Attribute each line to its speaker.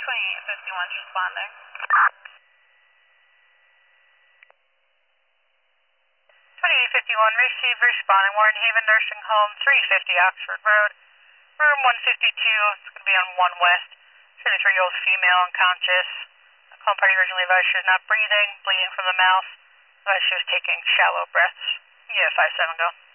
Speaker 1: 2851's responding. 2851, receive responding. Warren Haven Nursing Home, 350 Oxford Road, room 152. It's going to be on 1 West. 33-year-old female unconscious. Home party originally advised she was not breathing, bleeding from the mouth. Advised she was taking shallow breaths. Yeah, 57 go.